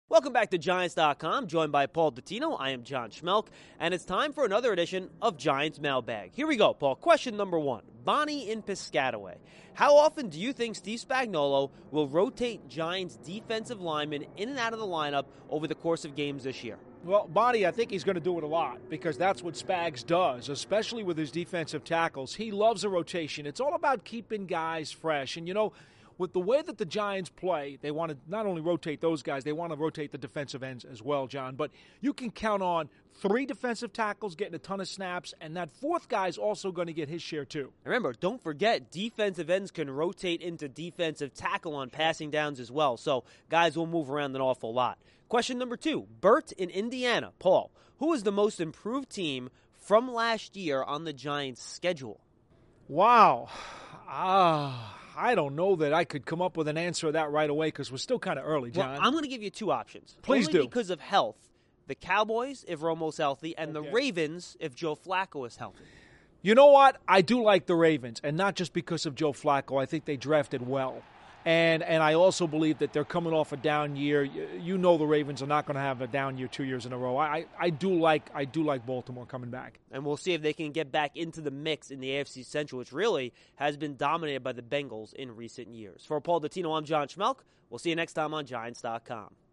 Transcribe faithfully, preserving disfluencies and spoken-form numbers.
Welcome back to Giants dot com, joined by Paul Dottino. I am John Schmelk, and it's time for another edition of Giants Mailbag. Here we go, Paul. Question number one. Bonnie in Piscataway. How often do you think Steve Spagnuolo will rotate Giants defensive linemen in and out of the lineup over the course of games this year? Well, Bonnie, I think he's going to do it a lot because that's what Spags does, especially with his defensive tackles. He loves a rotation. It's all about keeping guys fresh. And, you know, with the way that the Giants play, they want to not only rotate those guys, they want to rotate the defensive ends as well, John. But you can count on three defensive tackles getting a ton of snaps, and that fourth guy is also going to get his share too. Remember, don't forget, defensive ends can rotate into defensive tackle on passing downs as well, so guys will move around an awful lot. Question number two, Bert in Indiana. Paul, who is the most improved team from last year on the Giants' schedule? Wow. Ah. I don't know that I could come up with an answer to that right away because we're still kind of early, John. Well, I'm going to give you two options. Please Only do. because of health. The Cowboys, if Romo's healthy, and Okay. the Ravens, if Joe Flacco is healthy. You know what? I do like the Ravens, and not just because of Joe Flacco. I think they drafted well. And and I also believe that they're coming off a down year. You, you know the Ravens are not going to have a down year two years in a row. I, I do like I do like Baltimore coming back. And we'll see if they can get back into the mix in the A F C Central, which really has been dominated by the Bengals in recent years. For Paul Dottino, I'm John Schmelk. We'll see you next time on Giants dot com.